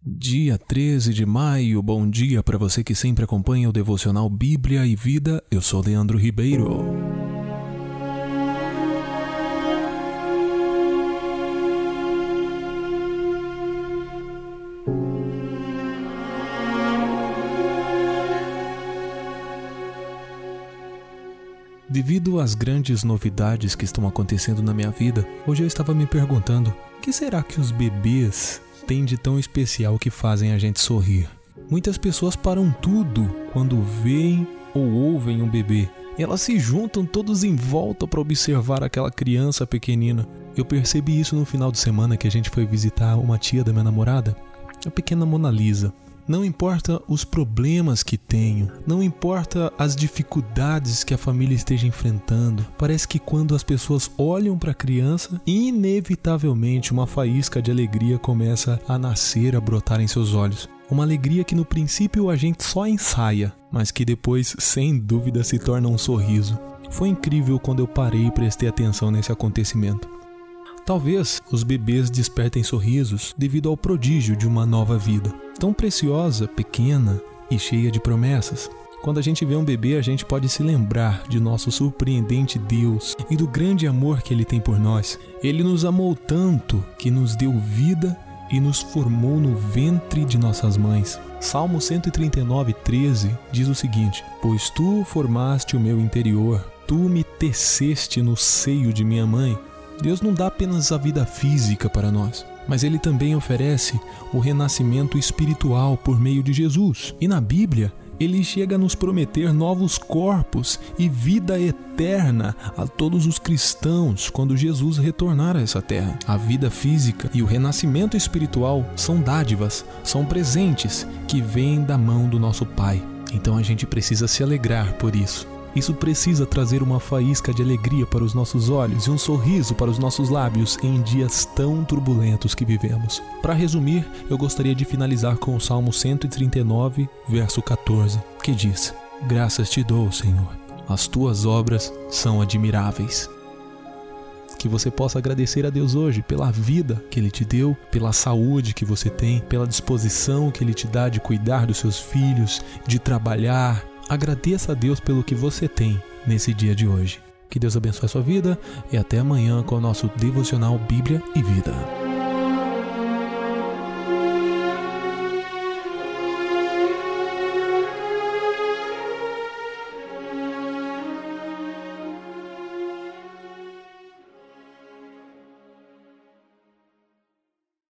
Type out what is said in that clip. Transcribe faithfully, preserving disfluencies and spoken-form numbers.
Dia treze de maio, bom dia para você que sempre acompanha o Devocional Bíblia e Vida. Eu sou Leandro Ribeiro. Devido às grandes novidades que estão acontecendo na minha vida, hoje eu estava me perguntando, o que será que os bebês têm de tão especial que fazem a gente sorrir? Muitas pessoas param tudo quando veem ou ouvem um bebê. Elas se juntam todos em volta para observar aquela criança pequenina. Eu percebi isso no final de semana que a gente foi visitar uma tia da minha namorada, a pequena Mona Lisa. Não importa os problemas que tenho, não importa as dificuldades que a família esteja enfrentando, parece que quando as pessoas olham para a criança, inevitavelmente uma faísca de alegria começa a nascer, a brotar em seus olhos. Uma alegria que no princípio a gente só ensaia, mas que depois, sem dúvida, se torna um sorriso. Foi incrível quando eu parei e prestei atenção nesse acontecimento. Talvez os bebês despertem sorrisos devido ao prodígio de uma nova vida, tão preciosa, pequena e cheia de promessas. Quando a gente vê um bebê, a gente pode se lembrar de nosso surpreendente Deus e do grande amor que Ele tem por nós. Ele nos amou tanto que nos deu vida e nos formou no ventre de nossas mães. Salmo cento e trinta e nove, treze diz o seguinte: Pois tu formaste o meu interior, tu me teceste no seio de minha mãe. Deus não dá apenas a vida física para nós, mas Ele também oferece o renascimento espiritual por meio de Jesus. E na Bíblia, Ele chega a nos prometer novos corpos e vida eterna a todos os cristãos quando Jesus retornar a essa terra. A vida física e o renascimento espiritual são dádivas, são presentes que vêm da mão do nosso Pai. Então a gente precisa se alegrar por isso. Isso precisa trazer uma faísca de alegria para os nossos olhos e um sorriso para os nossos lábios em dias tão turbulentos que vivemos. Para resumir, eu gostaria de finalizar com o Salmo cento e trinta e nove, verso catorze, que diz: Graças te dou, Senhor, as tuas obras são admiráveis. Que você possa agradecer a Deus hoje pela vida que Ele te deu, pela saúde que você tem, pela disposição que Ele te dá de cuidar dos seus filhos, de trabalhar. Agradeça a Deus pelo que você tem nesse dia de hoje. Que Deus abençoe a sua vida e até amanhã com o nosso Devocional Bíblia e Vida.